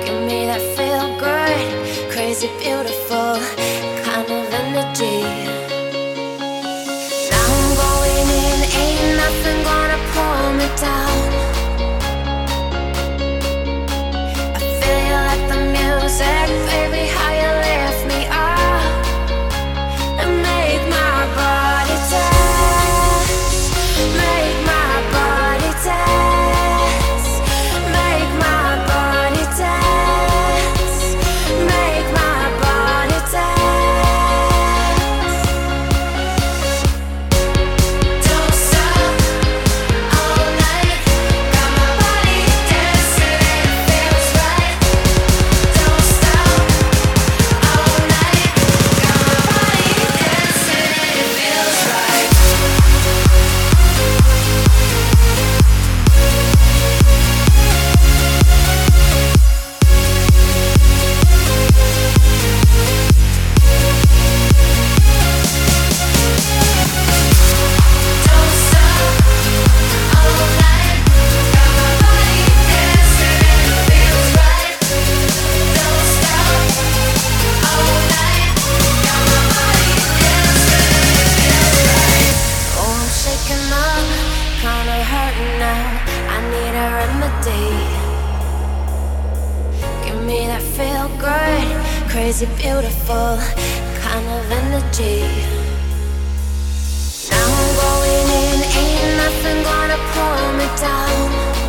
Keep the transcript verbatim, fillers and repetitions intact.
Give me that feel good, crazy beautiful kind of energy. Now I'm going in, ain't nothing gonna pull me down. I feel you like the music, baby, how you lift me up and make my body dance, make my body dance, make my body dance, make my body dance. Don't stop all night, got my body dancing and it feels right. Don't stop all night, got my body dancing and it feels right. Don't stop all night, got my body dancing and it feels right. Don't stop all night, got my body dancing and it feels right. Oh, I'm shaking up, kinda hurting now. I need a remedy. Give me that feel good, crazy beautiful kind of energy. Now I'm going in, ain't nothing gonna pull me down.